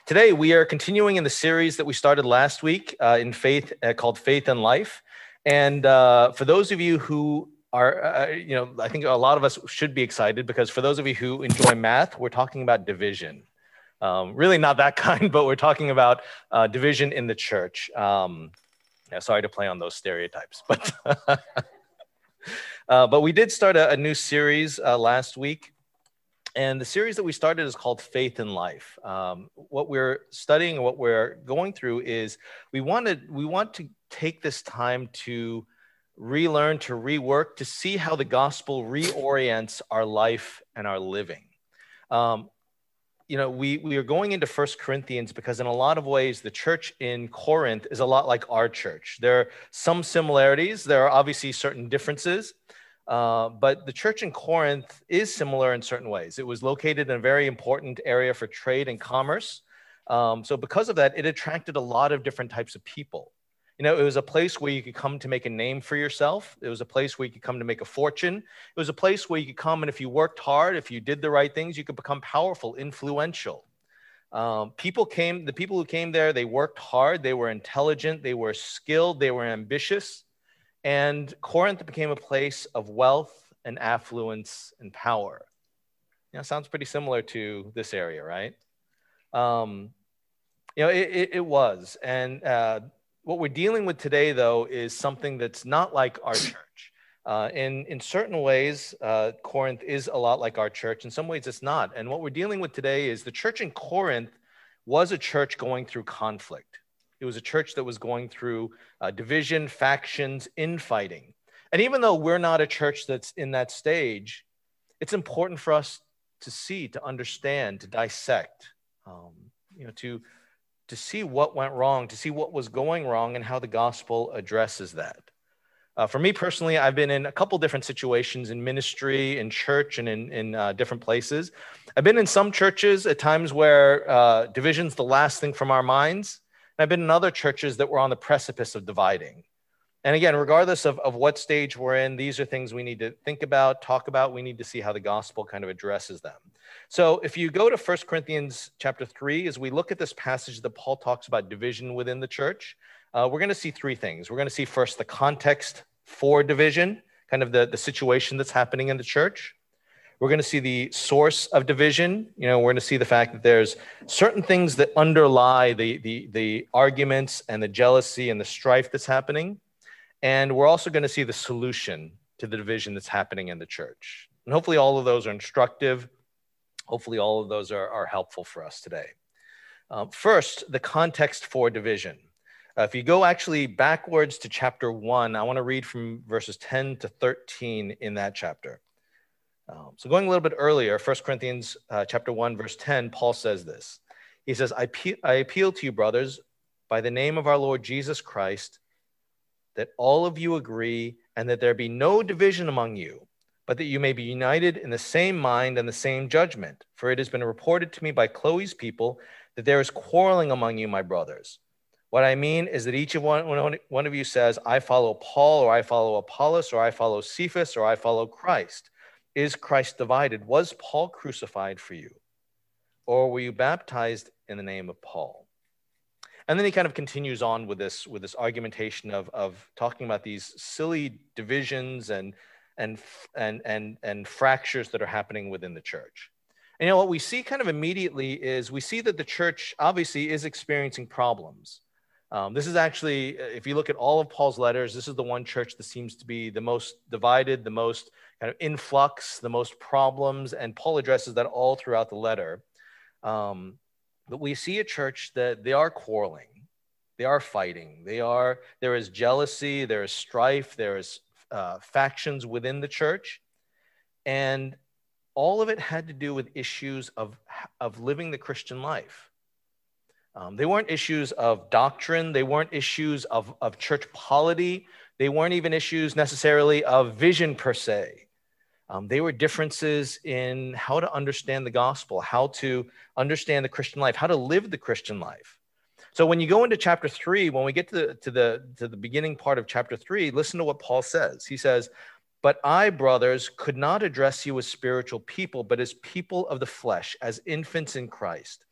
Today, we are continuing in the series that we started last week in faith called Faith and Life. And for those of you who are, I think a lot of us should be excited because for those of you who enjoy math, we're talking about division. Really not that kind, but we're talking about division in the church. Sorry to play on those stereotypes, but we did start a new series last week. And the series that we started is called Faith and Life. What we're studying and what we're going through is we want to take this time to relearn, to rework, to see how the gospel reorients our life and our living. We are going into 1 Corinthians because in a lot of ways, the church in Corinth is a lot like our church. There are some similarities. There are obviously certain differences. But the church in Corinth is similar in certain ways. It was located in a very important area for trade and commerce. So because of that, it attracted a lot of different types of people. It was a place where you could come to make a name for yourself. It was a place where you could come to make a fortune. It was a place where you could come, and if you worked hard, if you did the right things, you could become powerful, influential. The people who came there, they worked hard, they were intelligent, they were skilled, they were ambitious. And Corinth became a place of wealth and affluence and power. Sounds pretty similar to this area, right? It was. And what we're dealing with today, though, is something that's not like our church. In certain ways, Corinth is a lot like our church. In some ways, it's not. And what we're dealing with today is the church in Corinth was a church going through conflict. It was a church that was going through division, factions, infighting. And even though we're not a church that's in that stage, it's important for us to see, to understand, to dissect, to see what went wrong, to see what was going wrong and how the gospel addresses that. For me personally, I've been in a couple different situations in ministry, in church, and in different places. I've been in some churches at times where division's the last thing from our minds. I've been in other churches that were on the precipice of dividing. And again, regardless of what stage we're in, these are things we need to think about, talk about. We need to see how the gospel kind of addresses them. So if you go to 1 Corinthians chapter 3, as we look at this passage that Paul talks about division within the church, we're going to see three things. We're going to see first the context for division, kind of the situation that's happening in the church. We're going to see the source of division. We're going to see the fact that there's certain things that underlie the arguments and the jealousy and the strife that's happening. And we're also going to see the solution to the division that's happening in the church. And hopefully all of those are instructive. Hopefully all of those are helpful for us today. First, the context for division. If you go actually backwards to chapter 1, I want to read from verses 10 to 13 in that chapter. So going a little bit earlier, 1 Corinthians chapter 1, verse 10, Paul says this. He says, I appeal to you, brothers, by the name of our Lord Jesus Christ, that all of you agree and that there be no division among you, but that you may be united in the same mind and the same judgment. For it has been reported to me by Chloe's people that there is quarreling among you, my brothers. What I mean is that each of one of you says, I follow Paul, or I follow Apollos, or I follow Cephas, or I follow Christ. Is Christ divided? Was Paul crucified for you? Or were you baptized in the name of Paul? And then he kind of continues on with this argumentation of talking about these silly divisions and fractures that are happening within the church. And what we see kind of immediately is we see that the church obviously is experiencing problems. This is actually, if you look at all of Paul's letters, this is the one church that seems to be the most divided, the most kind of influx, the most problems, and Paul addresses that all throughout the letter. But we see a church that they are quarreling, they are fighting, there is jealousy, there is strife, there is factions within the church, and all of it had to do with issues of living the Christian life. They weren't issues of doctrine. They weren't issues of church polity. They weren't even issues necessarily of vision per se. They were differences in how to understand the gospel, how to understand the Christian life, how to live the Christian life. So when you go into chapter 3, when we get to the beginning part of chapter 3, listen to what Paul says. He says, "But I, brothers, could not address you as spiritual people, but as people of the flesh, as infants in Christ.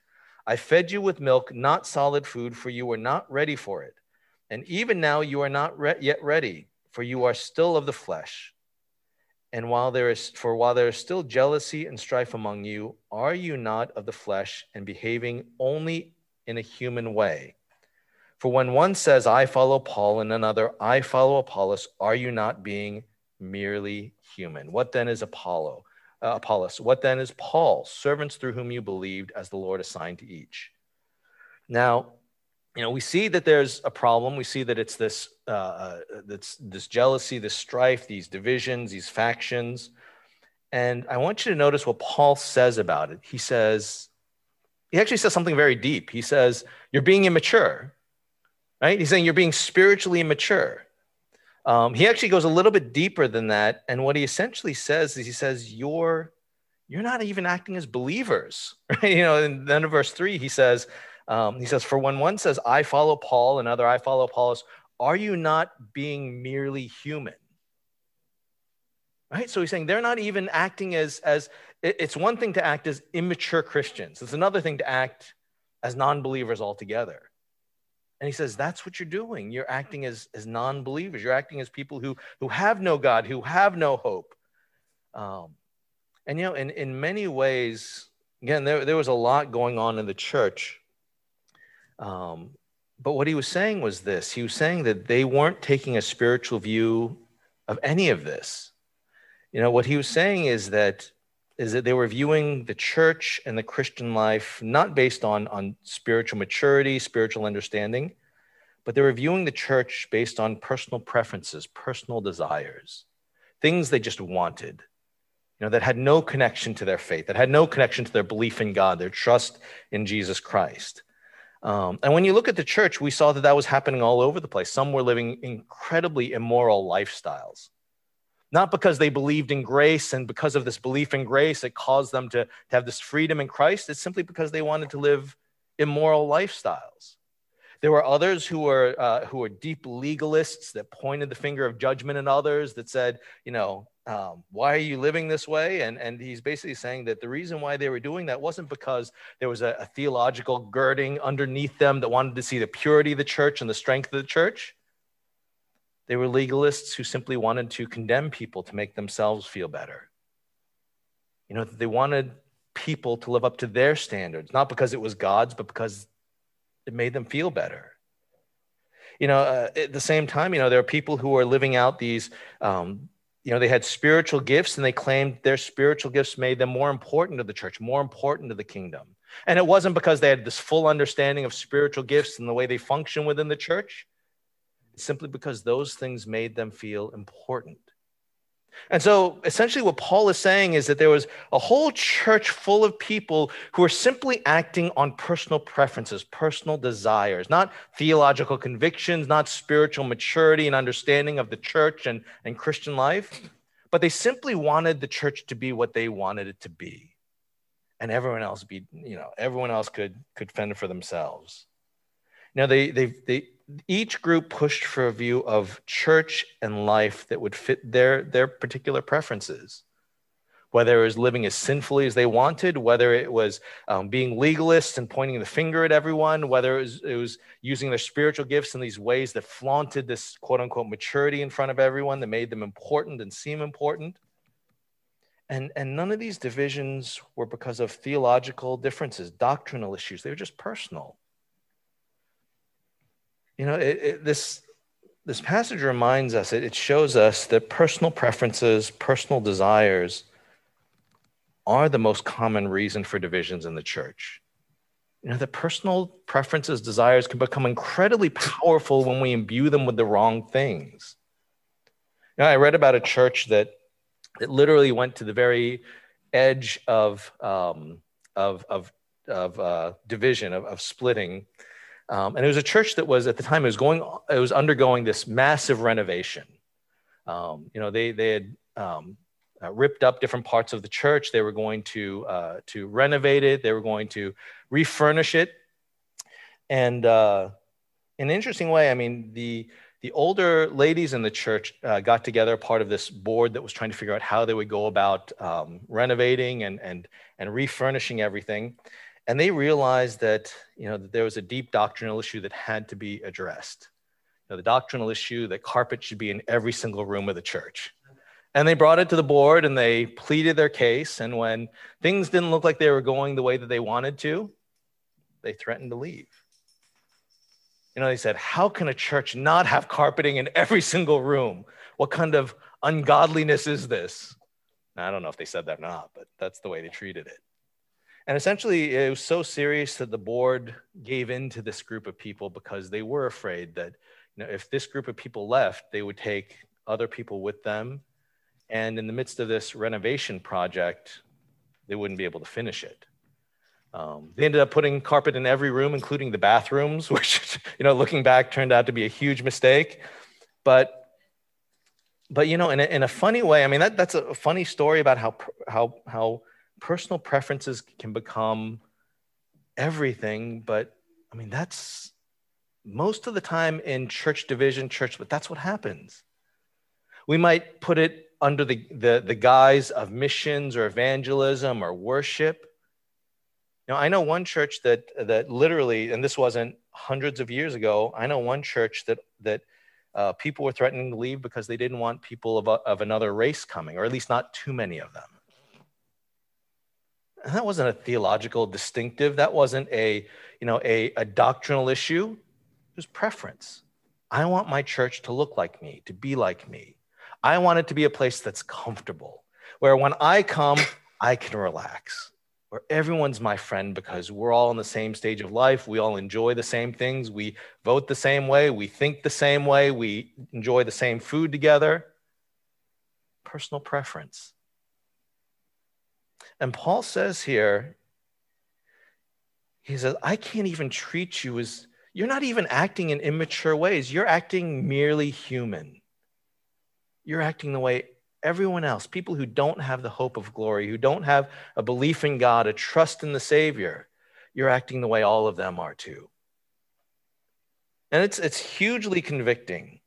I fed you with milk, not solid food, for you were not ready for it. And even now you are not yet ready, for you are still of the flesh. And while there is still jealousy and strife among you, are you not of the flesh and behaving only in a human way? For when one says, I follow Paul, and another, I follow Apollos, are you not being merely human? What then is Apollos? What then is Paul? Servants through whom you believed, as the Lord assigned to each. Now, we see that there's a problem. We see that it's this jealousy, this strife, these divisions, these factions. And I want you to notice what Paul says about it. He actually says something very deep. He says, you're being immature, right? He's saying you're being spiritually immature. He actually goes a little bit deeper than that. And what he essentially says is, he says, you're not even acting as believers, right? And then in verse 3, he says, for when one says, I follow Paul, and another, I follow Apollos, are you not being merely human? Right? So he's saying they're not even acting as it's one thing to act as immature Christians. It's another thing to act as non-believers altogether. And he says, that's what you're doing. You're acting as non-believers. You're acting as people who have no God, who have no hope. And in many ways, again, there was a lot going on in the church. But what he was saying was this. He was saying that they weren't taking a spiritual view of any of this. What he was saying is that they were viewing the church and the Christian life not based on spiritual maturity, spiritual understanding, but they were viewing the church based on personal preferences, personal desires, things they just wanted, that had no connection to their faith, that had no connection to their belief in God, their trust in Jesus Christ. And when you look at the church, we saw that was happening all over the place. Some were living incredibly immoral lifestyles, not because they believed in grace and because of this belief in grace, it caused them to have this freedom in Christ. It's simply because they wanted to live immoral lifestyles. There were others who were deep legalists that pointed the finger of judgment at others, that said, why are you living this way? And he's basically saying that the reason why they were doing that wasn't because there was a theological girding underneath them that wanted to see the purity of the church and the strength of the church. They were legalists who simply wanted to condemn people to make themselves feel better. They wanted people to live up to their standards, not because it was God's, but because it made them feel better. At the same time, there are people who are living out these, they had spiritual gifts, and they claimed their spiritual gifts made them more important to the church, more important to the kingdom. And it wasn't because they had this full understanding of spiritual gifts and the way they function within the church. It's simply because those things made them feel important. And so essentially what Paul is saying is that there was a whole church full of people who were simply acting on personal preferences, personal desires, not theological convictions, not spiritual maturity and understanding of the church and Christian life, but they simply wanted the church to be what they wanted it to be. And everyone else could fend for themselves. Each group pushed for a view of church and life that would fit their particular preferences, whether it was living as sinfully as they wanted, whether it was being legalists and pointing the finger at everyone, whether it was using their spiritual gifts in these ways that flaunted this quote unquote maturity in front of everyone, that made them important and seem important. And none of these divisions were because of theological differences, doctrinal issues. They were just personal. This passage reminds us, it shows us that personal preferences, personal desires are the most common reason for divisions in the church. That personal preferences, desires can become incredibly powerful when we imbue them with the wrong things. I read about a church that literally went to the very edge of division, of splitting. And it was a church that was, at the time, it was undergoing this massive renovation. They had ripped up different parts of the church. They were going to renovate it. They were going to refurnish it. And in an interesting way, the older ladies in the church got together, part of this board that was trying to figure out how they would go about renovating and refurnishing everything. And they realized that, that there was a deep doctrinal issue that had to be addressed. The doctrinal issue that carpet should be in every single room of the church. And they brought it to the board and they pleaded their case. And when things didn't look like they were going the way that they wanted to, they threatened to leave. They said, how can a church not have carpeting in every single room? What kind of ungodliness is this? Now, I don't know if they said that or not, but that's the way they treated it. And essentially, it was so serious that the board gave in to this group of people because they were afraid that if this group of people left, they would take other people with them. And in the midst of this renovation project, they wouldn't be able to finish it. They ended up putting carpet in every room, including the bathrooms, which, looking back, turned out to be a huge mistake. But in a funny way, I mean, that's a funny story about how personal preferences can become everything. But I mean, that's most of the time in church division, but that's what happens. We might put it under the guise of missions or evangelism or worship. I know one church that literally, and this wasn't hundreds of years ago, I know one church that people were threatening to leave because they didn't want people of another race coming, or at least not too many of them. And that wasn't a theological distinctive. That wasn't a doctrinal issue. It was preference. I want my church to look like me, to be like me. I want it to be a place that's comfortable, where when I come, I can relax, where everyone's my friend because we're all in the same stage of life. We all enjoy the same things. We vote the same way. We think the same way. We enjoy the same food together. Personal preference. And Paul says here, he says, I can't even treat you as, you're not even acting in immature ways. You're acting merely human. You're acting the way everyone else, people who don't have the hope of glory, who don't have a belief in God, a trust in the Savior, you're acting the way all of them are too. And it's hugely convicting.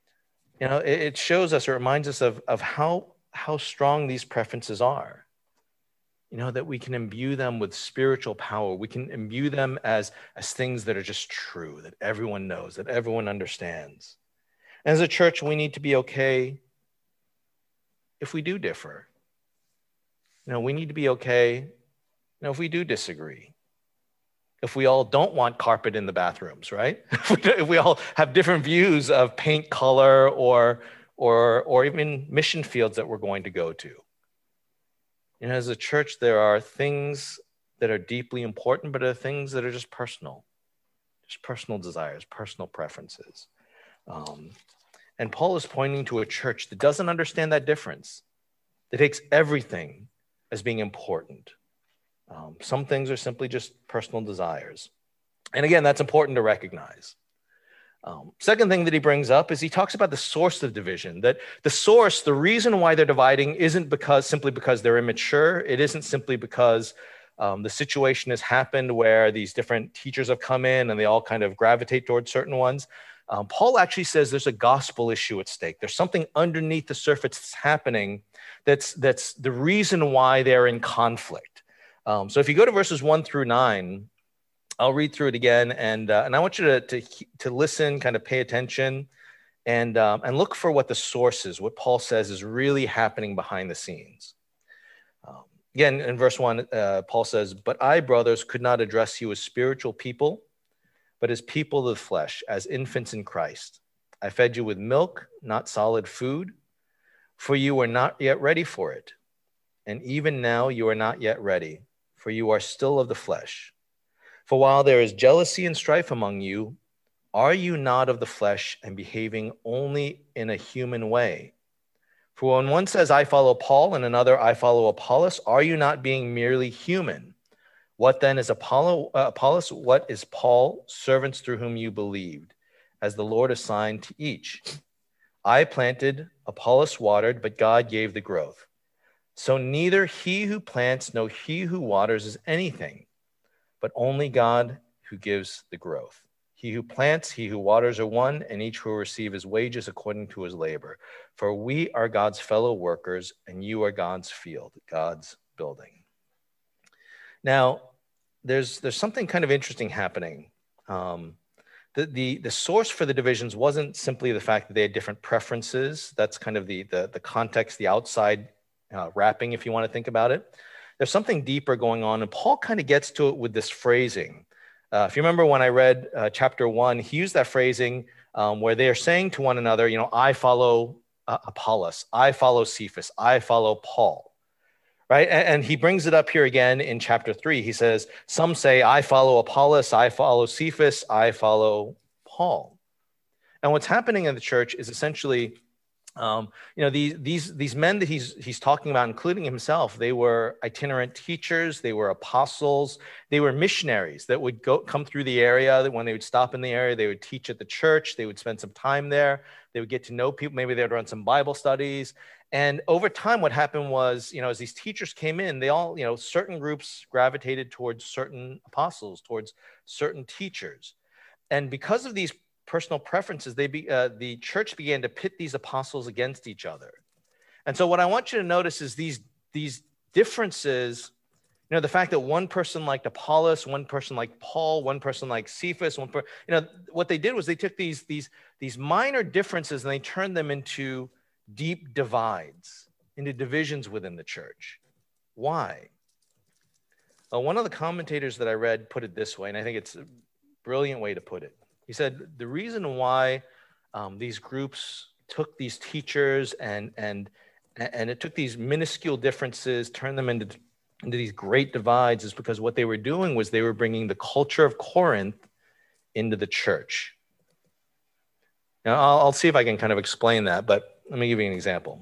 It shows us, it reminds us of how strong these preferences are. That we can imbue them with spiritual power. We can imbue them as things that are just true, that everyone knows, that everyone understands. And as a church, we need to be okay if we do differ. We need to be okay, if we do disagree. If we all don't want carpet in the bathrooms, right? If we all have different views of paint color or even mission fields that we're going to go to. As a church, there are things that are deeply important, but there are things that are just personal desires, personal preferences. And Paul is pointing to a church that doesn't understand that difference, that takes everything as being important. Some things are simply just personal desires. And again, that's important to recognize. Second thing that he brings up is he talks about the source of division, that the reason why they're dividing isn't simply because they're immature. It isn't simply because the situation has happened where these different teachers have come in and they all kind of gravitate towards certain ones. Paul actually says there's a gospel issue at stake. There's something underneath the surface that's happening that's the reason why they're in conflict. So if you go to verses 1-9, I'll read through it again, and I want you to listen, kind of pay attention, and look for what the source is, what Paul says is really happening behind the scenes. Again, in verse 1, Paul says, "But I, brothers, could not address you as spiritual people, but as people of the flesh, as infants in Christ. I fed you with milk, not solid food, for you were not yet ready for it. And even now you are not yet ready, for you are still of the flesh. For while there is jealousy and strife among you, are you not of the flesh and behaving only in a human way? For when one says, I follow Paul, and another, I follow Apollos, are you not being merely human? What then is Apollos? What is Paul? Servants through whom you believed, as the Lord assigned to each. I planted, Apollos watered, but God gave the growth. So neither he who plants nor he who waters is anything, but only God who gives the growth. He who plants, he who waters are one, and each will receive his wages according to his labor. For we are God's fellow workers, and you are God's field, God's building." Now, there's something kind of interesting happening. The source for the divisions wasn't simply the fact that they had different preferences. That's kind of the context, the outside wrapping, if you want to think about it. There's something deeper going on, and Paul kind of gets to it with this phrasing. If you remember when I read chapter 1, he used that phrasing where they are saying to one another, I follow Apollos, I follow Cephas, I follow Paul, right? And he brings it up here again in chapter 3. He says, some say, I follow Apollos, I follow Cephas, I follow Paul. And what's happening in the church is essentially, these men that he's talking about, including himself, they were itinerant teachers, they were apostles, they were missionaries that would come through the area. That when they would stop in the area, they would teach at the church, they would spend some time there, they would get to know people, maybe they would run some Bible studies. And over time, what happened was, as these teachers came in, they all, certain groups gravitated towards certain apostles, towards certain teachers. And because of these personal preferences, the church began to pit these apostles against each other. And so what I want you to notice is these differences, the fact that one person liked Apollos, one person liked Paul, one person liked Cephas, what they did was they took these minor differences and they turned them into deep divides, into divisions within the church. Why? One of the commentators that I read put it this way, and I think it's a brilliant way to put it. He said, the reason why these groups took these teachers and it took these minuscule differences, turned them into these great divides, is because what they were doing was they were bringing the culture of Corinth into the church. Now, I'll see if I can kind of explain that, but let me give you an example.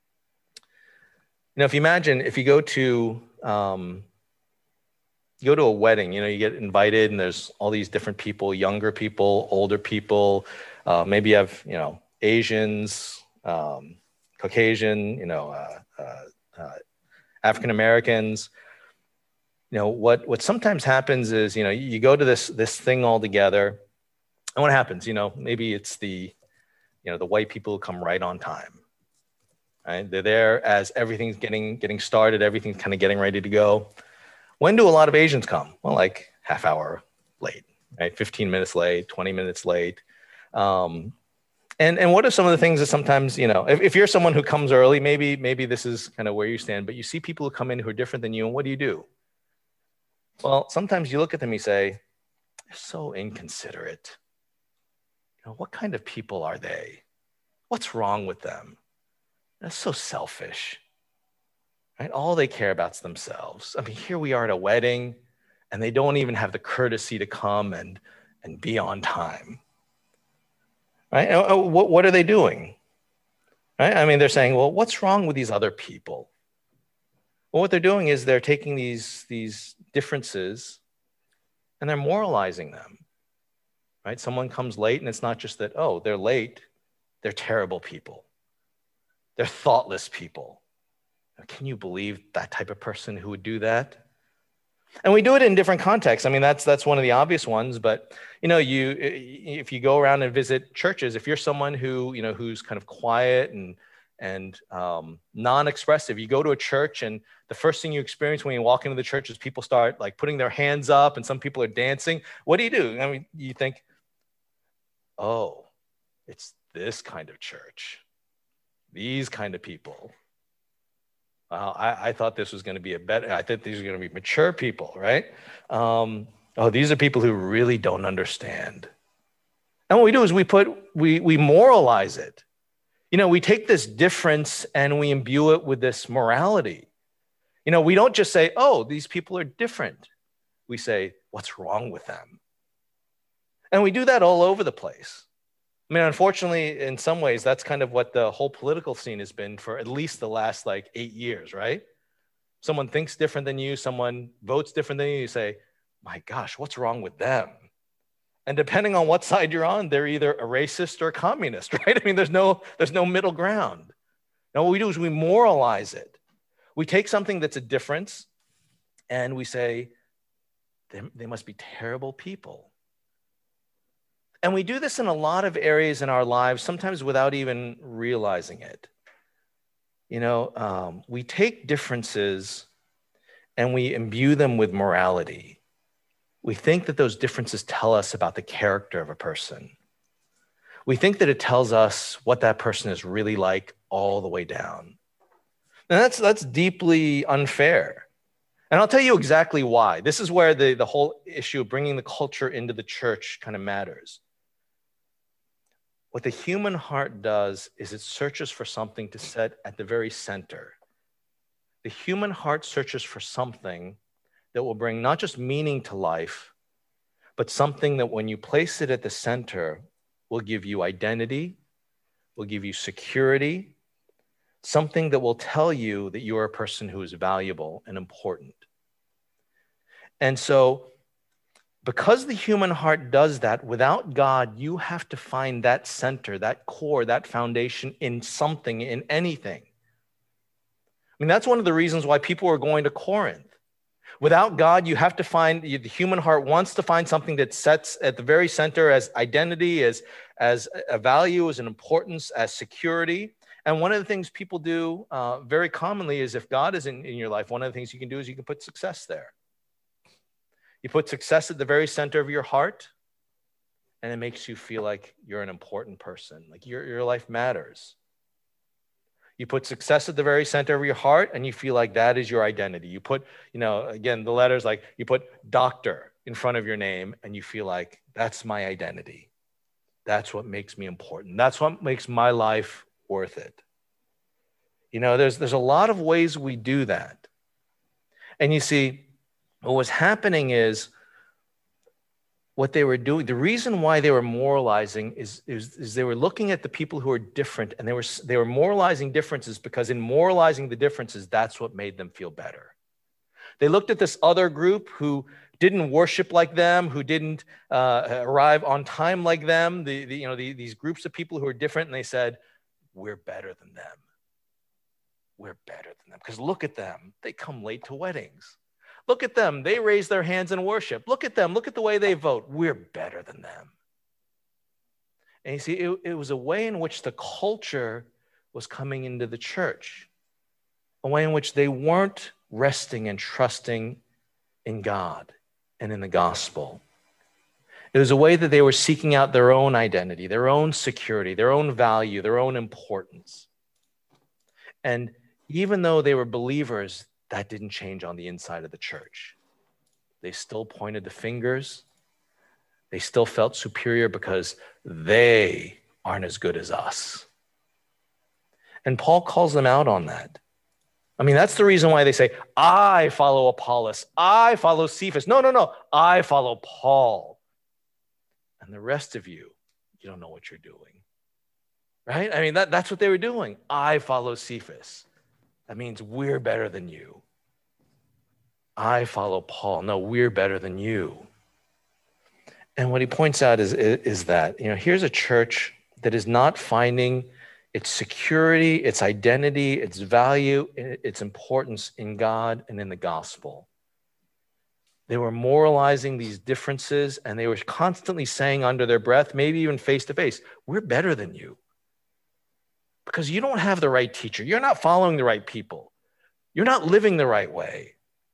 If you imagine, if you go to a wedding, you get invited and there's all these different people, younger people, older people, maybe you have, Asians, Caucasian, African-Americans. What sometimes happens is, you go to this thing all together, and what happens, maybe it's the white people who come right on time, right? They're there as everything's getting started, everything's kind of getting ready to go. When do a lot of Asians come? Well, like half hour late, right? 15 minutes late, 20 minutes late. And what are some of the things that sometimes, if you're someone who comes early, maybe this is kind of where you stand, but you see people who come in who are different than you, and what do? Well, sometimes you look at them, you say, they're so inconsiderate. What kind of people are they? What's wrong with them? They're so selfish. Right? All they care about is themselves. I mean, here we are at a wedding, and they don't even have the courtesy to come and be on time. Right? What are they doing? Right? I mean, they're saying, well, what's wrong with these other people? Well, what they're doing is they're taking these differences and they're moralizing them. Right? Someone comes late, and it's not just that, oh, they're late. They're terrible people. They're thoughtless people. Can you believe that type of person who would do that? And we do it in different contexts. I mean, that's one of the obvious ones. But if you go around and visit churches, if you're someone who who's kind of quiet and non-expressive, you go to a church, and the first thing you experience when you walk into the church is people start like putting their hands up, and some people are dancing. What do? I mean, you think, oh, it's this kind of church, these kind of people. I thought this was going to be I think these are going to be mature people, right? These are people who really don't understand. And what we do is we moralize it. We take this difference and we imbue it with this morality. We don't just say, oh, these people are different. We say, what's wrong with them? And we do that all over the place. I mean, unfortunately, in some ways, that's kind of what the whole political scene has been for at least the last 8 years, right? Someone thinks different than you, someone votes different than you, you say, my gosh, what's wrong with them? And depending on what side you're on, they're either a racist or a communist, right? I mean, there's no middle ground. Now, what we do is we moralize it. We take something that's a difference and we say, they must be terrible people. And we do this in a lot of areas in our lives, sometimes without even realizing it. We take differences and we imbue them with morality. we think that those differences tell us about the character of a person. We think that it tells us what that person is really like all the way down. And that's deeply unfair. And I'll tell you exactly why. This is where the whole issue of bringing the culture into the church kind of matters. What the human heart does is it searches for something to set at the very center. The human heart searches for something that will bring not just meaning to life, but something that when you place it at the center will give you identity, will give you security, something that will tell you that you are a person who is valuable and important. And so, because the human heart does that, without God, you have to find that center, that core, that foundation in something, in anything. I mean, that's one of the reasons why people are going to Corinth. Without God, you have to find, the human heart wants to find something that sets at the very center as identity, as a value, as an importance, as security. And one of the things people do very commonly is if God is in your life, one of the things you can do is you can put success there. You put success at the very center of your heart, and it makes you feel like you're an important person, like your life matters. You put success at the very center of your heart, and you feel like that is your identity. You put, again, the letters like you put doctor in front of your name, and you feel like that's my identity. That's what makes me important. That's what makes my life worth it. There's a lot of ways we do that. And you see, what was happening is what they were doing, the reason why they were moralizing is they were looking at the people who are different, and they were moralizing differences because in moralizing the differences, that's what made them feel better. They looked at this other group who didn't worship like them, who didn't arrive on time like them, these groups of people who are different, and they said, we're better than them. We're better than them. Because look at them. They come late to weddings. Look at them. They raise their hands in worship. Look at them. Look at the way they vote. We're better than them. And you see, it was a way in which the culture was coming into the church, a way in which they weren't resting and trusting in God and in the gospel. It was a way that they were seeking out their own identity, their own security, their own value, their own importance. And even though they were believers, that didn't change on the inside of the church. They still pointed the fingers. They still felt superior because they aren't as good as us. And Paul calls them out on that. I mean, that's the reason why they say, I follow Apollos, I follow Cephas. No, I follow Paul. And the rest of you don't know what you're doing. Right? I mean, that's what they were doing. I follow Cephas. That means we're better than you. I follow Paul. No, we're better than you. And what he points out is that, here's a church that is not finding its security, its identity, its value, its importance in God and in the gospel. They were moralizing these differences, and they were constantly saying under their breath, maybe even face to face, we're better than you. Because you don't have the right teacher. You're not following the right people. You're not living the right way.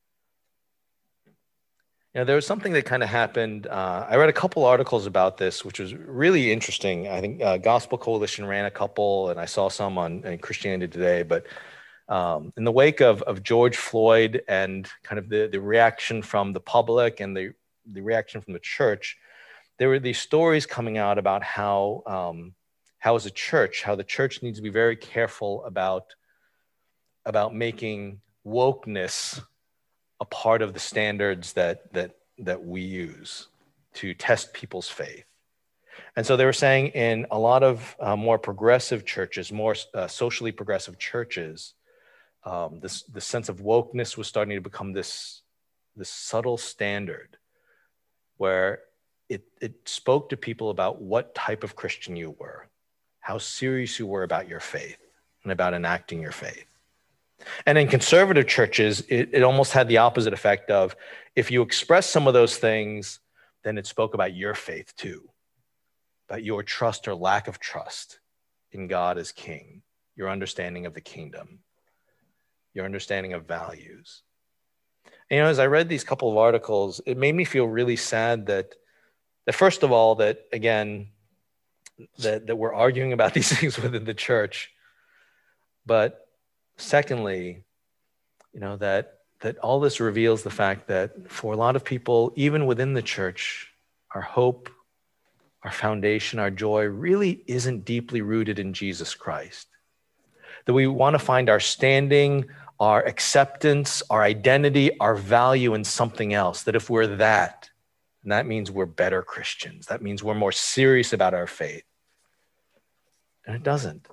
There was something that kind of happened. I read a couple articles about this, which was really interesting. I think Gospel Coalition ran a couple, and I saw some on Christianity Today. But in the wake of George Floyd and kind of the reaction from the public and the reaction from the church, there were these stories coming out about how as a church, how the church needs to be very careful about making wokeness a part of the standards that we use to test people's faith. And so they were saying in a lot of more progressive churches, more socially progressive churches, the sense of wokeness was starting to become this subtle standard where it spoke to people about what type of Christian you were, how serious you were about your faith and about enacting your faith. And in conservative churches, it almost had the opposite effect of if you express some of those things, then it spoke about your faith too, about your trust or lack of trust in God as King, your understanding of the kingdom, your understanding of values. And, as I read these couple of articles, it made me feel really sad that first of all, that again, that we're arguing about these things within the church. But secondly, that all this reveals the fact that for a lot of people, even within the church, our hope, our foundation, our joy really isn't deeply rooted in Jesus Christ. That we want to find our standing, our acceptance, our identity, our value in something else. That if we're that, and that means we're better Christians. That means we're more serious about our faith. And it doesn't.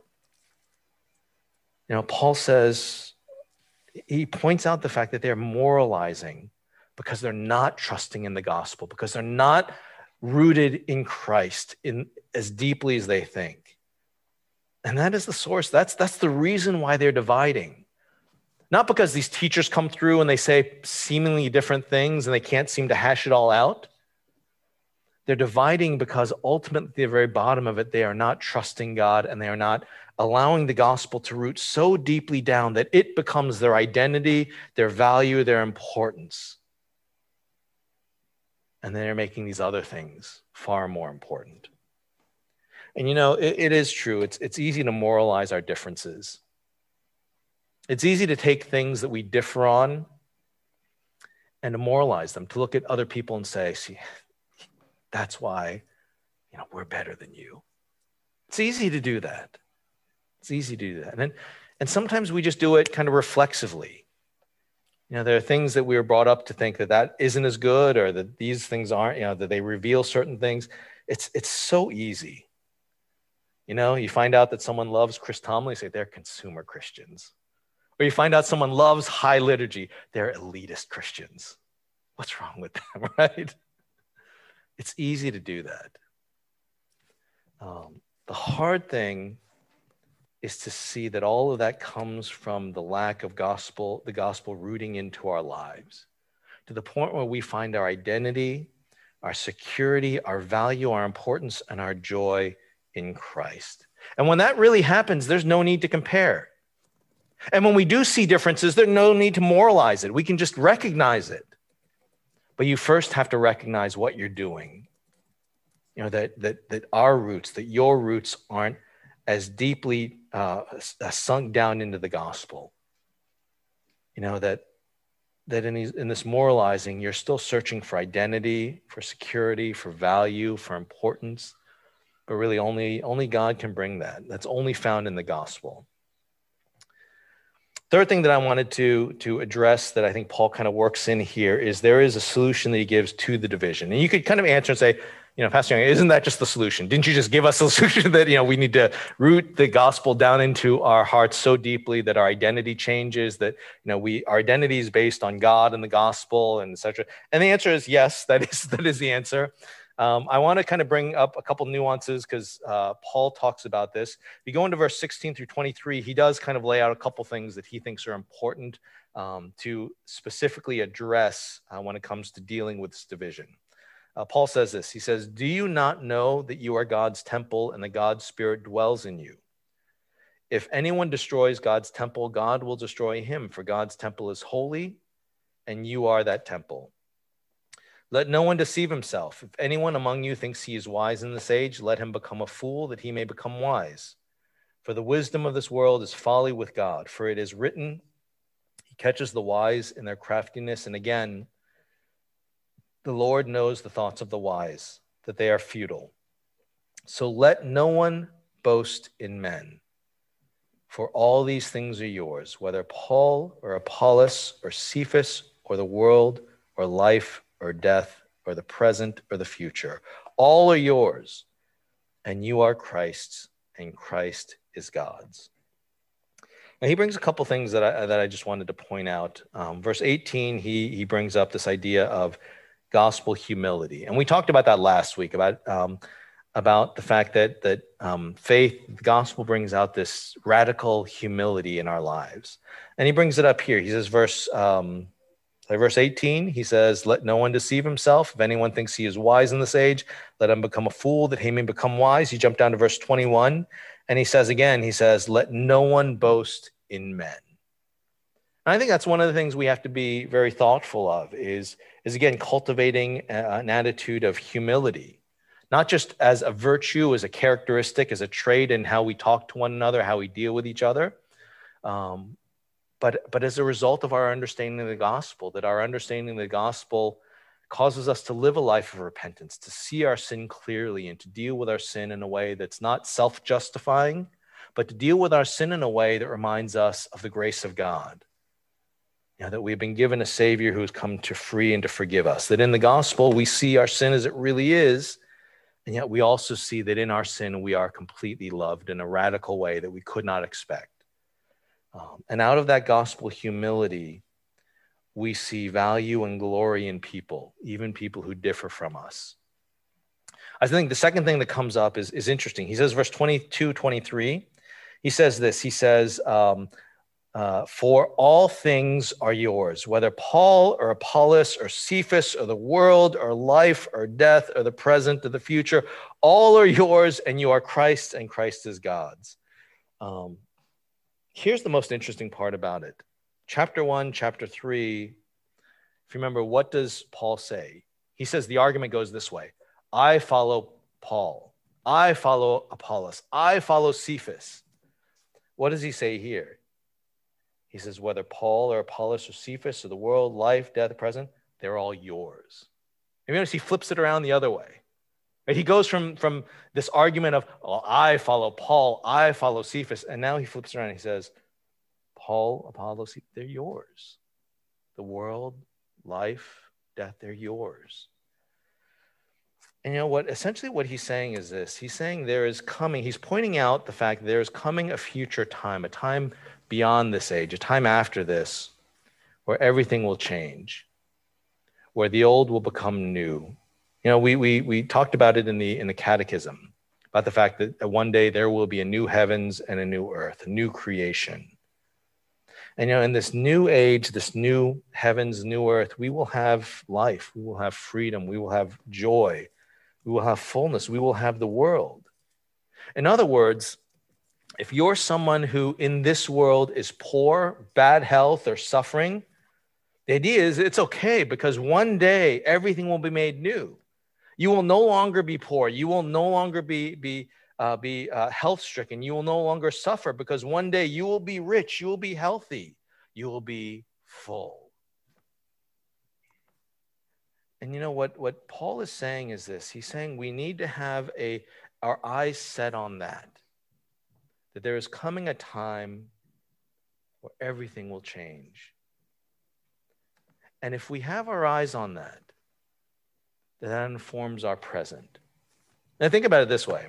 Paul says, he points out the fact that they're moralizing because they're not trusting in the gospel, because they're not rooted in Christ in as deeply as they think. And that is the source. That's the reason why they're dividing. Not because these teachers come through and they say seemingly different things and they can't seem to hash it all out. They're dividing because ultimately at the very bottom of it, they are not trusting God and they are not allowing the gospel to root so deeply down that it becomes their identity, their value, their importance. And they're making these other things far more important. And it is true. It's easy to moralize our differences. It's easy to take things that we differ on and to moralize them, to look at other people and say, see, that's why, we're better than you. It's easy to do that. It's easy to do that. And sometimes we just do it kind of reflexively. There are things that we were brought up to think that isn't as good, or that these things aren't, that they reveal certain things. It's so easy. You find out that someone loves Chris Tomlin, you say they're consumer Christians. Or you find out someone loves high liturgy, they're elitist Christians. What's wrong with them, right? It's easy to do that. The hard thing is to see that all of that comes from the lack of the gospel rooting into our lives, to the point where we find our identity, our security, our value, our importance, and our joy in Christ. And when that really happens, there's no need to compare. And when we do see differences, there's no need to moralize it. We can just recognize it. But you first have to recognize what you're doing. That our roots, that your roots aren't as deeply sunk down into the gospel. That in this moralizing, you're still searching for identity, for security, for value, for importance. But really only God can bring that. That's only found in the gospel. Third thing that I wanted to address that I think Paul kind of works in here is there is a solution that he gives to the division. And you could kind of answer and say, Pastor Young, isn't that just the solution? Didn't you just give us a solution that, we need to root the gospel down into our hearts so deeply that our identity changes, that, our identity is based on God and the gospel and et cetera? And the answer is yes, that is the answer. I want to kind of bring up a couple nuances because Paul talks about this. If you go into verse 16 through 23, he does kind of lay out a couple things that he thinks are important to specifically address when it comes to dealing with this division. Paul says this. He says, "Do you not know that you are God's temple and that God's Spirit dwells in you? If anyone destroys God's temple, God will destroy him, for God's temple is holy, and you are that temple. Let no one deceive himself. If anyone among you thinks he is wise in this age, let him become a fool, that he may become wise. For the wisdom of this world is folly with God. For it is written, he catches the wise in their craftiness. And again, the Lord knows the thoughts of the wise, that they are futile. So let no one boast in men. For all these things are yours, whether Paul or Apollos or Cephas or the world or life or death or the present or the future. All are yours, and you are Christ's, and Christ is God's." Now he brings a couple things that I just wanted to point out. Verse 18, he brings up this idea of gospel humility, and we talked about that last week about the fact that faith, the gospel brings out this radical humility in our lives, and he brings it up here. He says, verse 18, he says, "Let no one deceive himself. If anyone thinks he is wise in this age, let him become a fool, that he may become wise." You jump down to verse 21, and he says again, "Let no one boast in men." And I think that's one of the things we have to be very thoughtful of is again, cultivating an attitude of humility, not just as a virtue, as a characteristic, as a trait in how we talk to one another, how we deal with each other, but as a result of our understanding of the gospel, that our understanding of the gospel causes us to live a life of repentance, to see our sin clearly and to deal with our sin in a way that's not self-justifying, but to deal with our sin in a way that reminds us of the grace of God. That we've been given a Savior who has come to free and to forgive us. That in the gospel, we see our sin as it really is, and yet we also see that in our sin, we are completely loved in a radical way that we could not expect. And out of that gospel humility, we see value and glory in people, even people who differ from us. I think the second thing that comes up is interesting. He says, verse 22, 23, he says this, he says, for all things are yours, whether Paul or Apollos or Cephas or the world or life or death or the present or the future, all are yours and you are Christ and Christ is God's. Here's the most interesting part about it. Chapter 1, chapter 3, if you remember, what does Paul say? He says the argument goes this way. I follow Paul. I follow Apollos. I follow Cephas. What does he say here? He says, whether Paul or Apollos or Cephas or the world, life, death, present, they're all yours. And you notice he flips it around the other way. Right? He goes from this argument of, oh, I follow Paul, I follow Cephas, and now he flips around and he says, Paul, Apollos, they're yours. The world, life, death, they're yours. And you know what? Essentially what he's saying is this. He's saying there is coming, he's pointing out the fact that there is coming a future time, a time beyond this age, a time after this, where everything will change, where the old will become new. You know, we talked about it in the catechism, about the fact that one day there will be a new heavens and a new earth, a new creation. And, you know, in this new age, this new heavens, new earth, we will have life, we will have freedom, we will have joy, we will have fullness, we will have the world. In other words, if you're someone who in this world is poor, bad health, or suffering, the idea is it's okay because one day everything will be made new. You will no longer be poor. You will no longer be health stricken. You will no longer suffer because one day you will be rich. You will be healthy. You will be full. And you know what Paul is saying is this. He's saying we need to have our eyes set on that there is coming a time where everything will change. And if we have our eyes on that, that informs our present. Now think about it this way.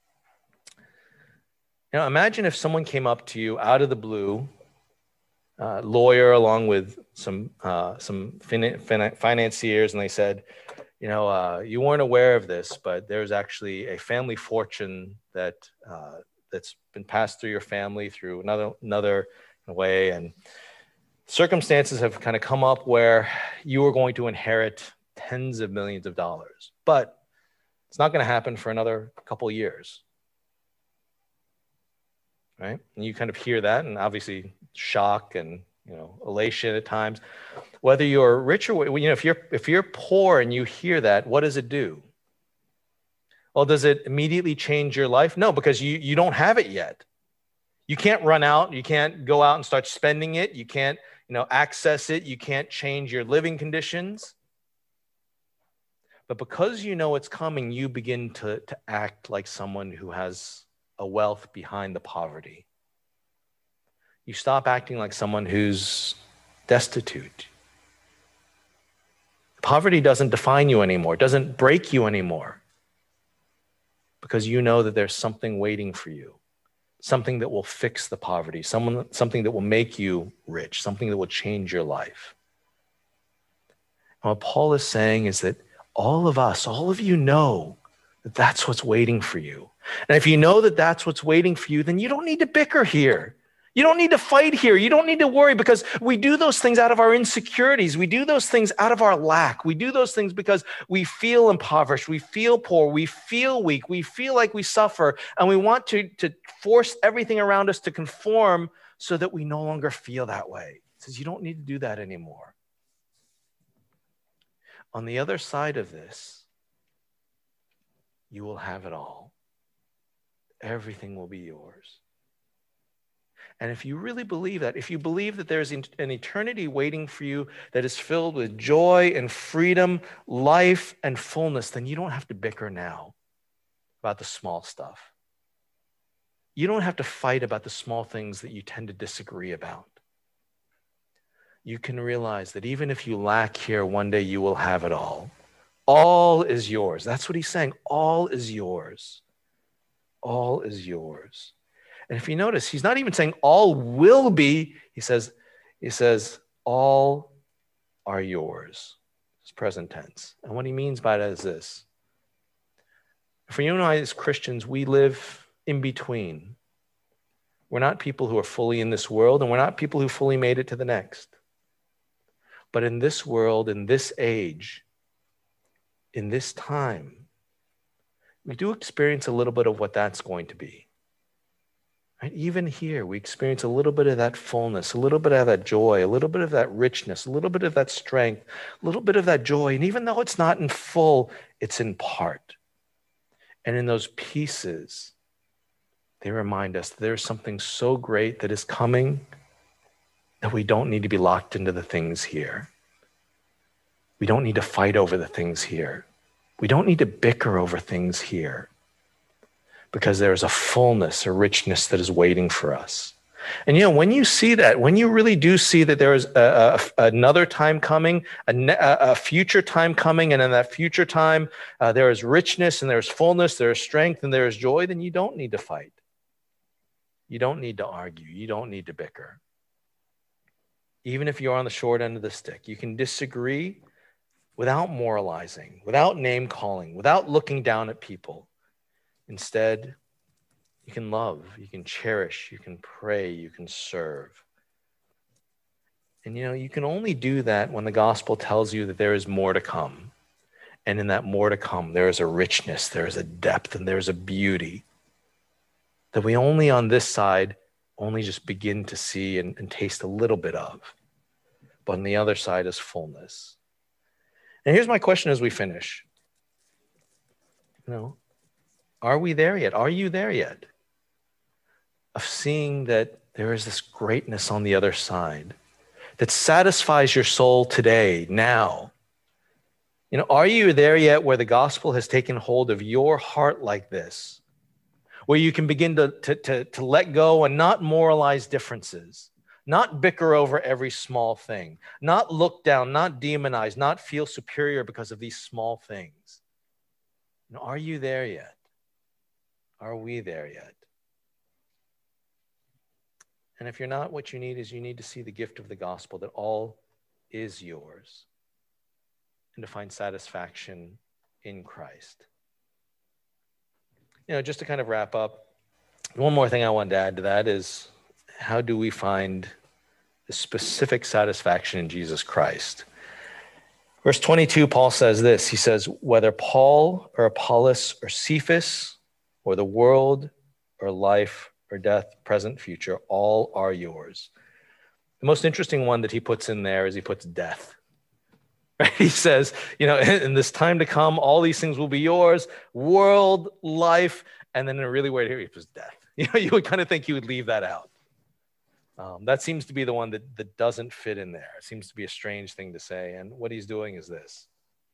You know, imagine if someone came up to you out of the blue, lawyer along with some financiers, and they said, you know, you weren't aware of this, but there's actually a family fortune that's been passed through your family through another way, and circumstances have kind of come up where you are going to inherit tens of millions of dollars, but it's not going to happen for another couple of years, right? And you kind of hear that, and obviously shock and, you know, elation at times. Whether you're rich or, you know, if you're poor and you hear that, what does it do? Well, does it immediately change your life? No, because you don't have it yet. You can't run out. You can't go out and start spending it. You can't, you know, access it. You can't change your living conditions. But because you know it's coming, you begin to act like someone who has a wealth behind the poverty. You stop acting like someone who's destitute. Poverty doesn't define you anymore, doesn't break you anymore, because you know that there's something waiting for you, something that will fix the poverty, something that will make you rich, something that will change your life. And what Paul is saying is that all of you know that that's what's waiting for you. And if you know that that's what's waiting for you, then you don't need to bicker here. You don't need to fight here. You don't need to worry, because we do those things out of our insecurities. We do those things out of our lack. We do those things because we feel impoverished. We feel poor. We feel weak. We feel like we suffer. And we want to force everything around us to conform so that we no longer feel that way. He says, you don't need to do that anymore. On the other side of this, you will have it all. Everything will be yours. And if you really believe that, if you believe that there's an eternity waiting for you that is filled with joy and freedom, life and fullness, then you don't have to bicker now about the small stuff. You don't have to fight about the small things that you tend to disagree about. You can realize that even if you lack here, one day you will have it all. All is yours. That's what he's saying. All is yours. All is yours. And if you notice, he's not even saying all will be. He says, all are yours. It's present tense. And what he means by that is this. For you and I as Christians, we live in between. We're not people who are fully in this world, and we're not people who fully made it to the next. But in this world, in this age, in this time, we do experience a little bit of what that's going to be. Right? Even here, we experience a little bit of that fullness, a little bit of that joy, a little bit of that richness, a little bit of that strength, a little bit of that joy. And even though it's not in full, it's in part. And in those pieces, they remind us that there's something so great that is coming that we don't need to be locked into the things here. We don't need to fight over the things here. We don't need to bicker over things here. Because there's a fullness, a richness that is waiting for us. And when you see that, when you really do see that there is another time coming, a future time coming, and in that future time, there is richness and there's fullness, there is strength and there is joy, then you don't need to fight. You don't need to argue. You don't need to bicker. Even if you're on the short end of the stick, you can disagree without moralizing, without name calling, without looking down at people. Instead, you can love, you can cherish, you can pray, you can serve. And you can only do that when the gospel tells you that there is more to come. And in that more to come, there is a richness, there is a depth, and there's a beauty that we only on this side only just begin to see and taste a little bit of. But on the other side is fullness. And here's my question as we finish. Are we there yet? Are you there yet? Of seeing that there is this greatness on the other side that satisfies your soul today, now. Are you there yet where the gospel has taken hold of your heart like this? Where you can begin to let go and not moralize differences, not bicker over every small thing, not look down, not demonize, not feel superior because of these small things. Are you there yet? Are we there yet? And if you're not, what you need is you need to see the gift of the gospel, that all is yours, and to find satisfaction in Christ. Just to kind of wrap up, one more thing I wanted to add to that is, how do we find the specific satisfaction in Jesus Christ? Verse 22, Paul says this. He says, whether Paul or Apollos or Cephas or the world or life or death, present, future, all are yours. The most interesting one that he puts in there is he puts death. Right? He says, in this time to come, all these things will be yours, world, life, and then in a really weird here, he puts death. You would kind of think he would leave that out. That seems to be the one that doesn't fit in there. It seems to be a strange thing to say. And what he's doing is this.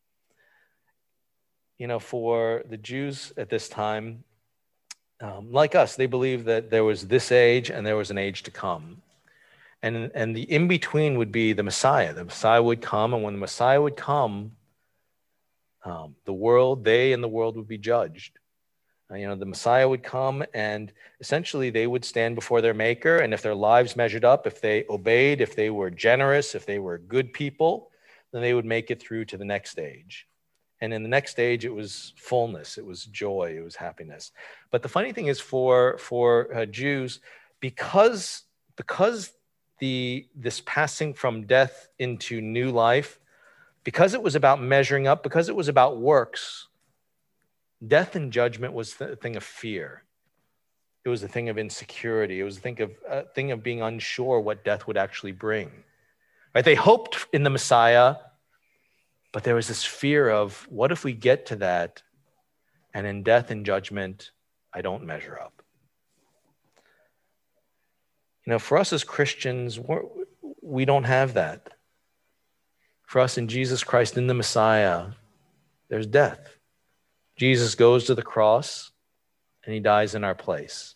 For the Jews at this time, like us, they believed that there was this age and there was an age to come. And the in-between would be the Messiah. The Messiah would come, and when the Messiah would come, the world would be judged. The Messiah would come, and essentially they would stand before their Maker, and if their lives measured up, if they obeyed, if they were generous, if they were good people, then they would make it through to the next stage. And in the next stage, it was fullness, it was joy, it was happiness. But the funny thing is for Jews, because this passing from death into new life, because it was about measuring up, because it was about works, death and judgment was the thing of fear. It was a thing of insecurity. It was a thing of being unsure what death would actually bring. right? They hoped in the Messiah, but there was this fear of, what if we get to that and in death and judgment, I don't measure up? For us as Christians, we don't have that. For us in Jesus Christ, in the Messiah, there's death. Jesus goes to the cross and he dies in our place.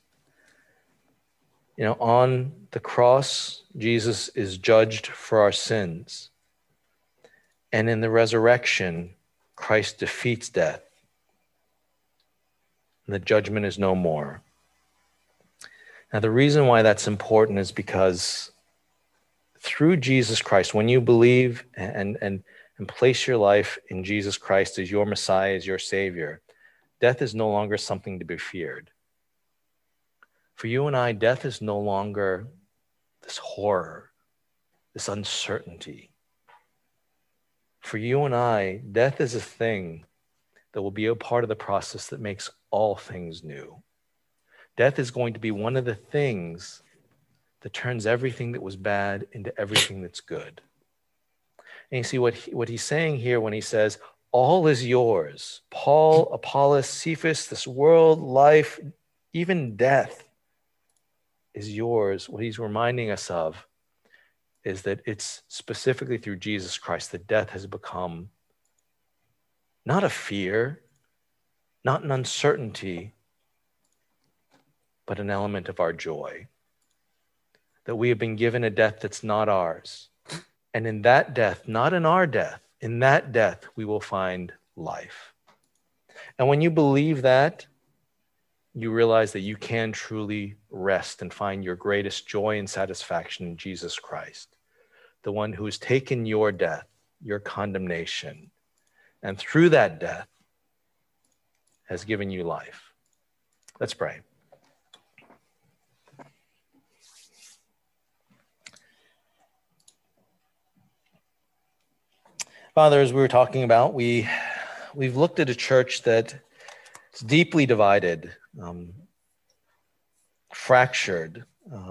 On the cross, Jesus is judged for our sins. And in the resurrection, Christ defeats death. And the judgment is no more. Now, the reason why that's important is because through Jesus Christ, when you believe and place your life in Jesus Christ as your Messiah, as your Savior, death is no longer something to be feared. For you and I, death is no longer this horror, this uncertainty. For you and I, death is a thing that will be a part of the process that makes all things new. Death is going to be one of the things that turns everything that was bad into everything that's good. And you see what he's saying here when he says, all is yours. Paul, Apollos, Cephas, this world, life, even death is yours. What he's reminding us of is that it's specifically through Jesus Christ that death has become not a fear, not an uncertainty, but an element of our joy. That we have been given a death that's not ours. And in that death, not in our death, in that death, we will find life. And when you believe that, you realize that you can truly rest and find your greatest joy and satisfaction in Jesus Christ, the one who has taken your death, your condemnation, and through that death has given you life. Let's pray. Father, as we were talking about, we've looked at a church that is deeply divided, fractured,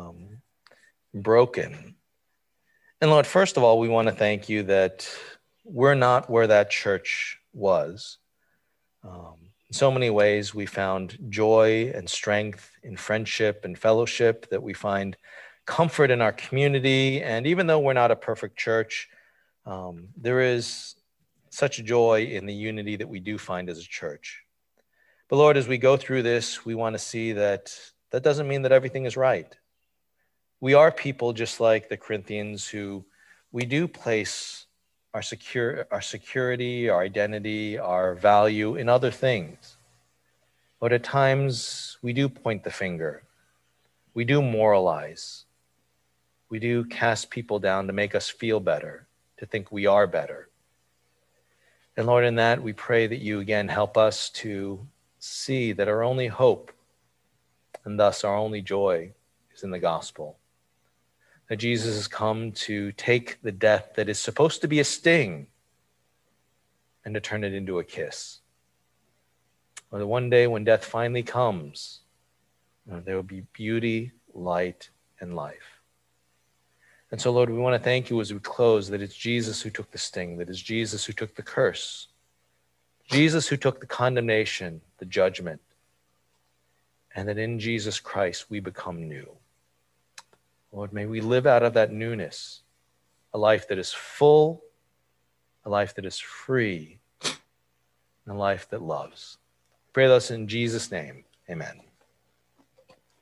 broken. And Lord, first of all, we want to thank you that we're not where that church was. In so many ways, we found joy and strength in friendship and fellowship, that we find comfort in our community. And even though we're not a perfect church, there is such joy in the unity that we do find as a church. But Lord, as we go through this, we want to see that doesn't mean that everything is right. We are people just like the Corinthians who we do place our security, our identity, our value in other things. But at times we do point the finger. We do moralize. We do cast people down to make us feel better, to think we are better. And Lord, in that, we pray that you again help us to see that our only hope and thus our only joy is in the gospel. That Jesus has come to take the death that is supposed to be a sting and to turn it into a kiss. Or that one day when death finally comes, there will be beauty, light, and life. And so, Lord, we want to thank you as we close that it's Jesus who took the sting, that it's Jesus who took the curse, Jesus who took the condemnation, the judgment, and that in Jesus Christ we become new. Lord, may we live out of that newness, a life that is full, a life that is free, and a life that loves. Pray this in Jesus' name. Amen.